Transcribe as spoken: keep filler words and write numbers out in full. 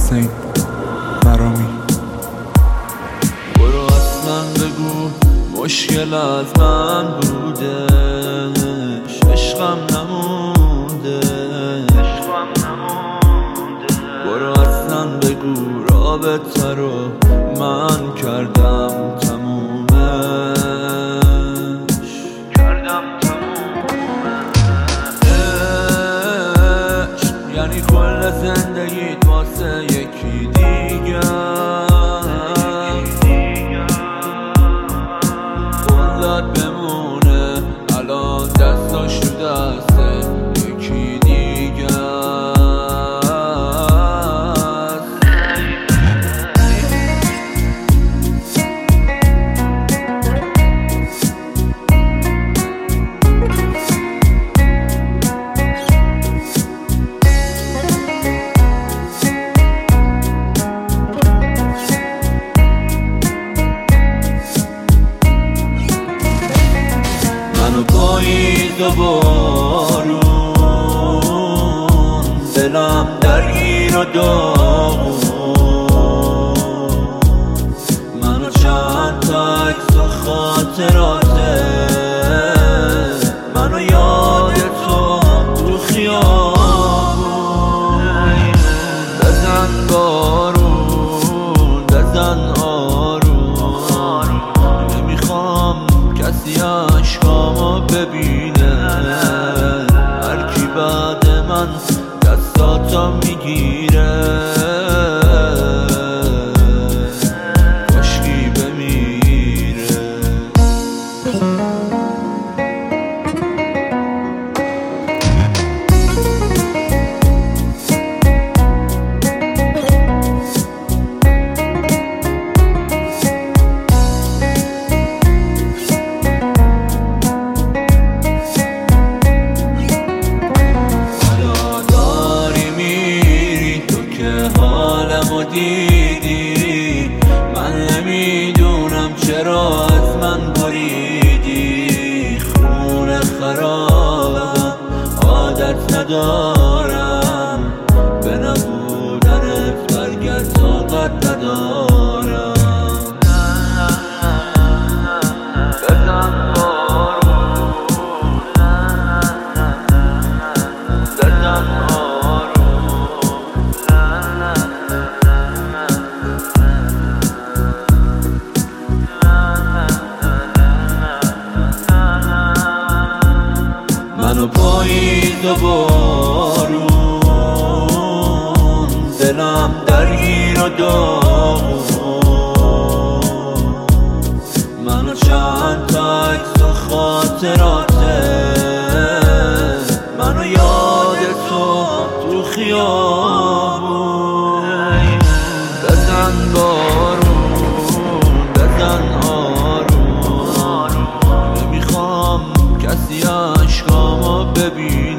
حسین مرامی. برو اصلا بگو مشکل از من بودش، عشقم نمونده. برو اصلا بگو رابطه رو من کردم تمومش، کردم تمومش. یعنی کل زندگیت واسه یکی دیگه، خودت بمونه الان دستاش رو دست یکی دیگه. منو پاییز و بارون، دلم درگیر و داغون. منو چند تا عکس و خاطراته، منو یاد تو تو خیابون. بزن بارون بزن آروم، نمیخوام کسی عشقامو ببینه. هرکی بعد من دستاتو میگیره، کاشکی بمیره. حالمو دیدی، من نمیدونم چرا از من بریدی. خونه خرابم عادت ندارم، به نبودنت برگرد طاقت ندارم. بزن بارون بزن منو پاییز و بارون، دلم درگیر و داغون. منو چند تا عکس و خاطراته، منو یاد تو تو خیابون. بزن بارون بزن آروم، نمیخوام کسی عشقامو ببین.